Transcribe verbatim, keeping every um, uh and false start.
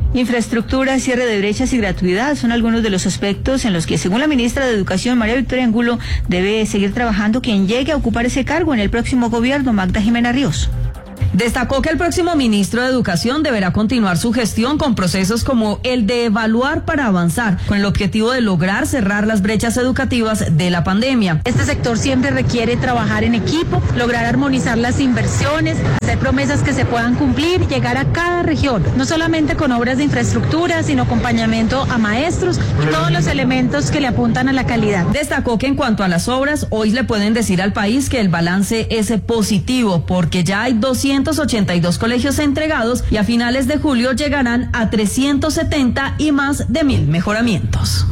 Infraestructura, cierre de brechas y gratuidad son algunos de los aspectos en los que, según la ministra de Educación, María Victoria Angulo, debe seguir trabajando quien llegue a ocupar ese cargo en el próximo gobierno, Magda Jimena Ríos. Destacó que el próximo ministro de Educación deberá continuar su gestión con procesos como el de evaluar para avanzar, con el objetivo de lograr cerrar las brechas educativas de la pandemia. Este sector siempre requiere trabajar en equipo, lograr armonizar las inversiones, hacer promesas que se puedan cumplir, llegar a cada región, no solamente con obras de infraestructura, sino acompañamiento a maestros y todos los elementos que le apuntan a la calidad. Destacó que en cuanto a las obras, hoy le pueden decir al país que el balance es positivo, porque ya hay doscientos ochenta y dos colegios entregados y a finales de julio llegarán a trescientos setenta y más de mil mejoramientos.